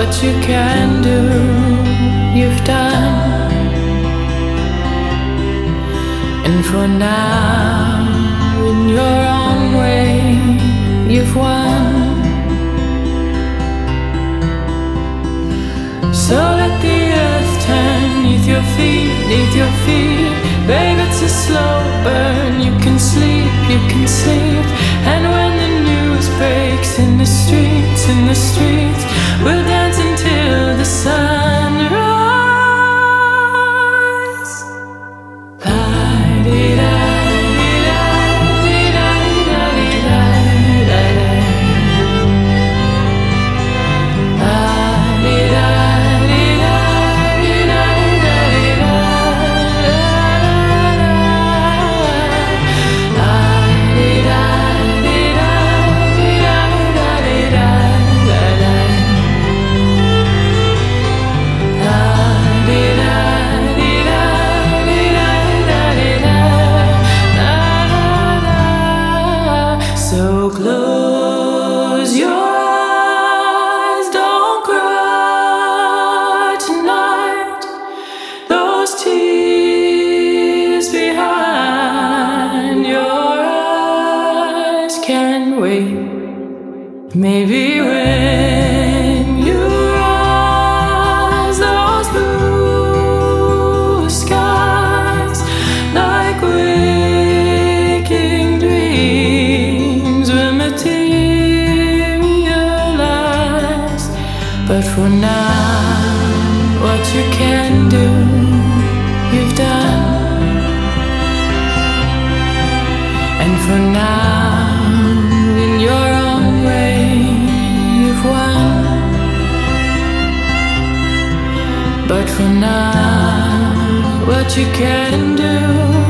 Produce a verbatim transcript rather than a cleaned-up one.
what you can do, you've done. And for now, in your own way, you've won. So let the earth turn neath your feet, neath your feet. Babe, it's a slow burn. You can sleep, you can sleep. And when the news breaks in the streets, in the streets, we'll dance until the sunrise. La-di-da. So close your eyes, don't cry tonight. Those tears behind your eyes can wait. Maybe when you rise, those blue skies like waking dreams will materialize. But for now, what you can do, you've done. And for now, in your own way, you've won. But for now, what you can do,